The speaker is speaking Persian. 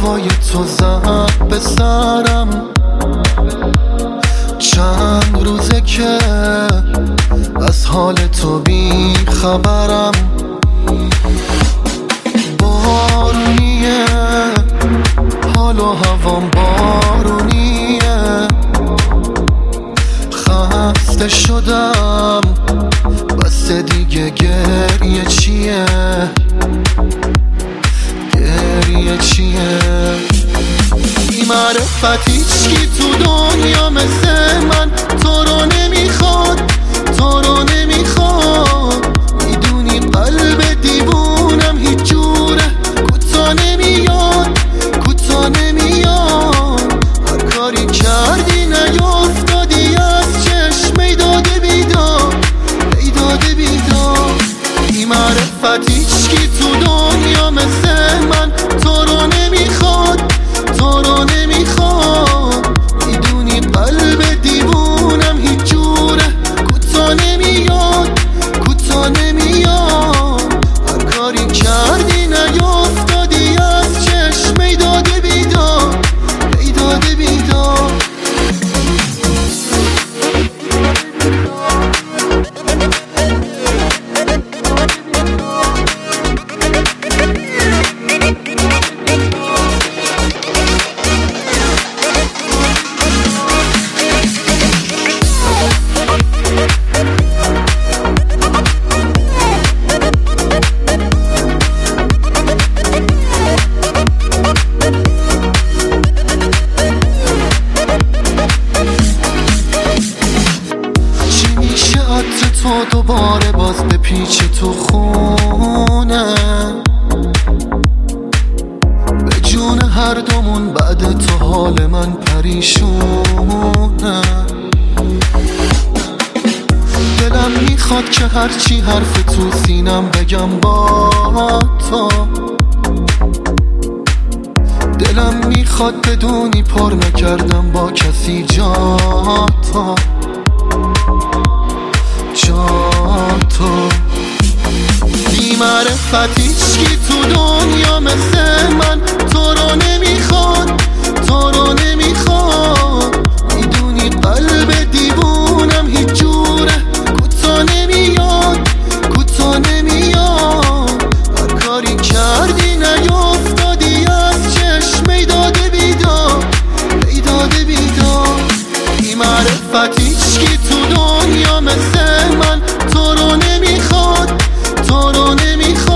هوای تو زد به سرم. چند روزه که از حال تو بی خبرم. بارونیه حال و هوام بارونیه. خسته شدم بس دیگه گریه چیه؟ گریه چیه؟ بی معرفت هیچکی تو دنیا مثل من تو رو نمیخواد، تو رو نمیخواد. میدونی قلب دیوونم هیچ جوره کوتا نمیاد، کوتا نمیاد. هر کاری کردی نیافتادی از چشم داده بیدار، داده بیدار. بی معرفت هیچکی تو دنیا مثل من تو رو نمیخواد، تو رو نمیخواد. میدونی قلب دیوونم هیچ جوره کوتا نمیاد، کوتا نمیاد. هر کاری کردی نیافتادی از چشم داده بیدار، داده بیدار. تو دوباره باز به پیچ تو خونه، به جون هر دومون بعد تو حال من پریشونه. دلم میخواد که هرچی حرف تو سینم بگم با تو. دلم میخواد بدونی پر نکردم با کسی جا تو، تو. بی معرفت هیچکی تو دنیا مثل من تو رو نمیخواد، تو رو نمیخواد. میدونی قلب دیوونم هیچ جوره کوتا نمیاد، کوتا نمیاد. هر کاری کردی نیافتادی از چشم داده بیدار، داده بیدار. بی معرفت هیچکی تو دنیا مثل من تو رو نمیخواد، تو رو نمیخواد.